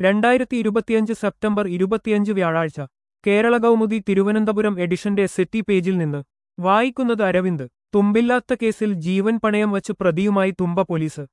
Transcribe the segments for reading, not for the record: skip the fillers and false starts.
2025 September 25 വ്യാഴാഴ്ച കേരള കൗമുദി തിരുവനന്തപുരം എഡിഷന്റെ city പേജിൽ നിന്ന് വായിക്കുന്നത് അരവിന്ദ്. തുമ്പില്ലാത്ത കേസിൽ ജീവൻ പണയം വച്ച് പ്രതിയുമായി തുമ്പ പോലീസ്.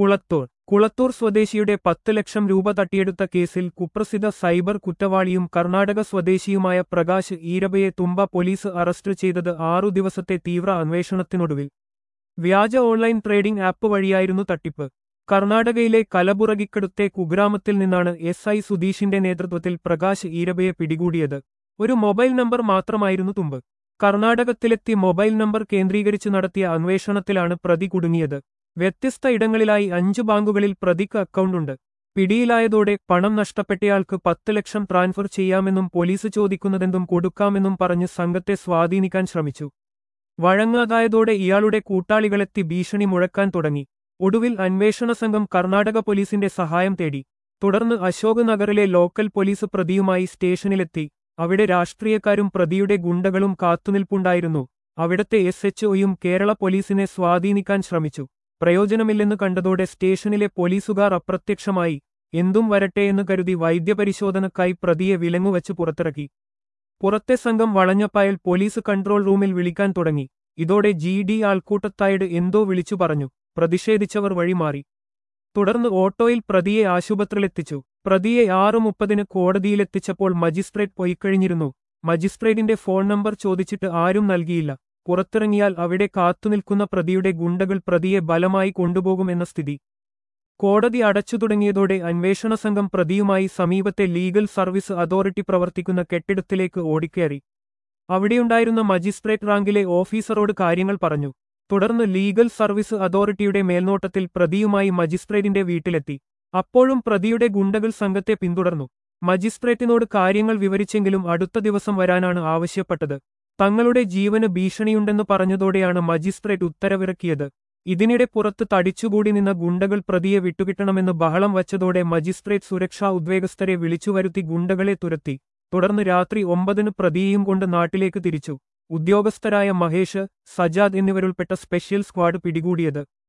കുളത്തൂർ സ്വദേശിയുടെ 10 ലക്ഷം രൂപ തട്ടിയെടുത്ത കേസിൽ കുപ്രസിദ്ധ സൈബർ കുറ്റവാളിയും കർണാടക സ്വദേശിയുമായ പ്രകാശ് ഈരബയെ തുമ്പ പോലീസ് അറസ്റ്റ് ചെയ്തത് 6 ദിവസത്തെ തീവ്ര അന്വേഷണത്തിനൊടുവിൽ. വ്യാജ ഓൺലൈൻ ട്രേഡിംഗ് ആപ്പ് വഴിയായിരുന്നു തട്ടിപ്പ്. കർണാടകയിലെ കലബുറഗിക്കടുത്തെ കുഗ്രാമത്തിൽ നിന്നാണ് SI സുധീഷിന്റെ നേതൃത്വത്തിൽ പ്രകാശ് ഈരബയെ പിടികൂടിയത്. ഒരു മൊബൈൽ നമ്പർ മാത്രമായിരുന്നു തുമ്പ്. കർണാടകത്തിലെത്തി മൊബൈൽ നമ്പർ കേന്ദ്രീകരിച്ച് നടത്തിയ അന്വേഷണത്തിലാണ് പ്രതി കുടുങ്ങിയത്. വ്യത്യസ്ത ഇടങ്ങളിലായി 5 ബാങ്കുകളിൽ പ്രതിക്ക് അക്കൗണ്ടുണ്ട്. പിടിയിലായതോടെ പണം നഷ്ടപ്പെട്ടയാൾക്ക് 10 ലക്ഷം ട്രാൻസ്ഫർ ചെയ്യാമെന്നും പോലീസ് ചോദിക്കുന്നതെന്തും കൊടുക്കാമെന്നും പറഞ്ഞ് സംഘത്തെ സ്വാധീനിക്കാൻ ശ്രമിച്ചു. വഴങ്ങാതായതോടെ ഇയാളുടെ കൂട്ടാളികളെത്തി ഭീഷണി മുഴക്കാൻ തുടങ്ങി. ഒടുവിൽ അന്വേഷണ സംഘം കർണാടക പോലീസിന്റെ സഹായം തേടി. തുടർന്ന് അശോക് നഗറിലെ ലോക്കൽ പോലീസ് പ്രതിയുമായി സ്റ്റേഷനിലെത്തി. അവിടെ രാഷ്ട്രീയക്കാരും പ്രതിയുടെ ഗുണ്ടകളും കാത്തുനിൽപ്പുണ്ടായിരുന്നു. അവിടത്തെ SHOയും കേരള പോലീസിനെ സ്വാധീനിക്കാൻ ശ്രമിച്ചു. പ്രയോജനമില്ലെന്ന് കണ്ടതോടെ സ്റ്റേഷനിലെ പോലീസുകാർ അപ്രത്യക്ഷമായി. എന്തും വരട്ടെയെന്ന് കരുതി വൈദ്യപരിശോധനക്കായി പ്രതിയെ വിലങ്ങുവച്ച് പുറത്തിറക്കി. പുറത്തെ സംഘം വളഞ്ഞപ്പായൽ പോലീസ് കൺട്രോൾ റൂമിൽ വിളിക്കാൻ തുടങ്ങി. ഇതോടെ GD ആൾക്കൂട്ടത്തായത് എന്തോ വിളിച്ചു പറഞ്ഞു. പ്രതിഷേധിച്ചവർ വഴിമാറി. തുടർന്ന് ഓട്ടോയിൽ പ്രതിയെ ആശുപത്രിയിലെത്തിച്ചു. പ്രതിയെ 6:30 കോടതിയിലെത്തിച്ചപ്പോൾ മജിസ്ട്രേറ്റ് പോയിക്കഴിഞ്ഞിരുന്നു. മജിസ്ട്രേറ്റിന്റെ ഫോൺ നമ്പർ ചോദിച്ചിട്ട് ആരും നൽകിയില്ല. പുറത്തിറങ്ങിയാൽ അവിടെ കാത്തുനിൽക്കുന്ന പ്രതിയുടെ ഗുണ്ടകൾ പ്രതിയെ ബലമായി കൊണ്ടുപോകുമെന്ന സ്ഥിതി. കോടതി അടച്ചു തുടങ്ങിയതോടെ അന്വേഷണ സംഘം പ്രതിയുമായി സമീപത്തെ ലീഗൽ സർവീസ് അതോറിറ്റി പ്രവർത്തിക്കുന്ന കെട്ടിടത്തിലേക്ക് ഓടിക്കയറി. അവിടെയുണ്ടായിരുന്ന മജിസ്ട്രേറ്റ് റാങ്കിലെ ഓഫീസറോട് കാര്യങ്ങൾ പറഞ്ഞു. തുടർന്ന് ലീഗൽ സർവീസ് അതോറിറ്റിയുടെ മേൽനോട്ടത്തിൽ പ്രതിയുമായി മജിസ്ട്രേറ്റിന്റെ വീട്ടിലെത്തി. അപ്പോഴും പ്രതിയുടെ ഗുണ്ടകൾ സംഘത്തെ പിന്തുടർന്നു. മജിസ്ട്രേറ്റിനോട് കാര്യങ്ങൾ വിവരിച്ചെങ്കിലും അടുത്ത ദിവസം വരാനാണ് ആവശ്യപ്പെട്ടത്. തങ്ങളുടെ ജീവന് ഭീഷണിയുണ്ടെന്ന് പറഞ്ഞതോടെയാണ് മജിസ്ട്രേറ്റ് ഉത്തരവിറക്കിയത്. ഇതിനിടെ പുറത്ത് തടിച്ചുകൂടി നിന്ന ഗുണ്ടകൾ പ്രതിയെ വിട്ടുകിട്ടണമെന്ന് ബഹളം വച്ചതോടെ മജിസ്ട്രേറ്റ് സുരക്ഷാ ഉദ്യോഗസ്ഥരെ വിളിച്ചുവരുത്തി ഗുണ്ടകളെ തുരത്തി. തുടർന്ന് രാത്രി 9 പ്രതിയെയും കൊണ്ട് നാട്ടിലേക്ക് തിരിച്ചു. ഉദ്യോഗസ്ഥരായ മഹേഷ്, സജാദ് എന്നിവരുൾപ്പെട്ട സ്പെഷ്യൽ സ്ക്വാഡ് പിടികൂടിയത്.